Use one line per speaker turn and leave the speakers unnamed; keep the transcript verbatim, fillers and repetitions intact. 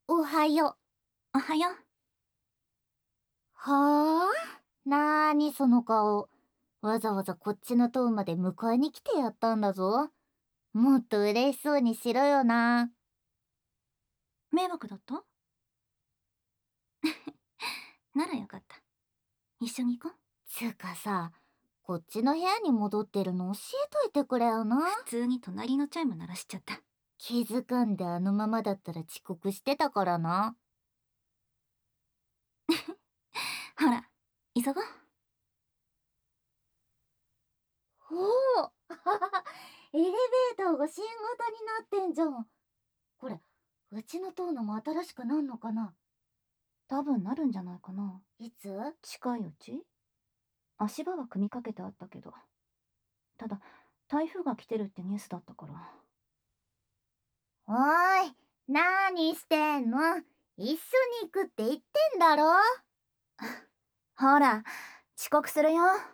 おはよ
おはよう。
う。はあ、なーにその顔。わざわざこっちの塔まで迎えに来てやったんだぞ。もっと嬉しそうにしろよな。
迷惑だった？ならよかった。一緒に行こう。
つうかさ、こっちの部屋に戻ってるの教えといてくれよな。
普通に隣のチャイム鳴らしちゃった。
気づかんであのままだったら遅刻してたからな。
ほら、急ごう。
おおエレベーターが新型になってんじゃん。これ、うちの塔のも新しくなんのかな？
多分なるんじゃないかな。
いつ？
近いうち？足場は組みかけてあったけど。ただ、台風が来てるってニュースだったから。
おーい、なーにしてんの？一緒に行くって言ってんだろ。
ほら、遅刻するよ。